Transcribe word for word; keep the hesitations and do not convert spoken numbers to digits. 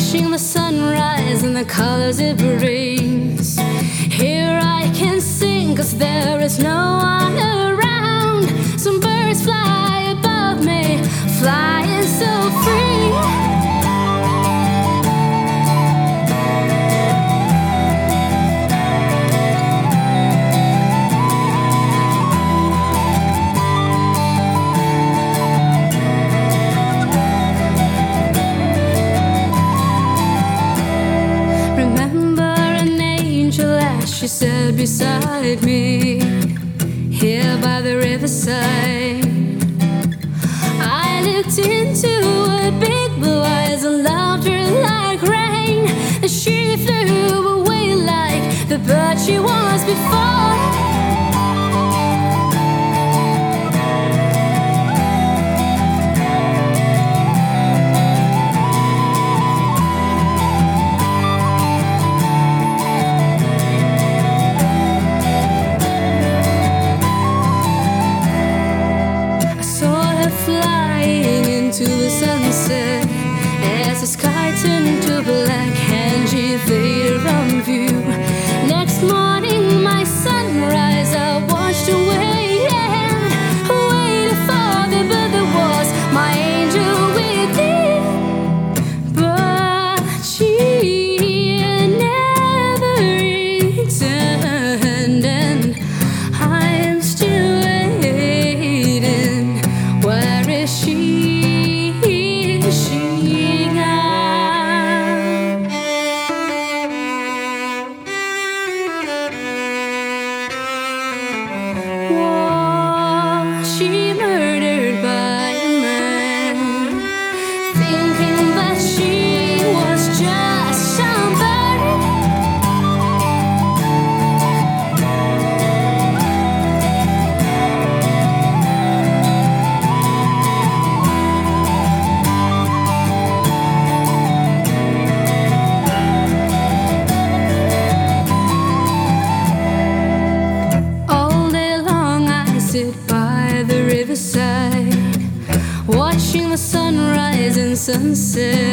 watching the sunrise and the colors it brings. Here I can sing, cause there is no one around. Some birds fly above me, flying so free. She sat beside me, here by the riverside. I looked into her big blue eyes and loved her like rain. And she flew away like the bird she was before. To the sunset, as the sky turned to black and she faded from view. Next morning, my sunrise, I watched her waiting, waiting for the bird that was my angel within. But she never returned, and I am still waiting. Where is she? Was she murdered by a man, thinking that she was just somebody? All day long I sit by the riverside, watching the sunrise and sunset.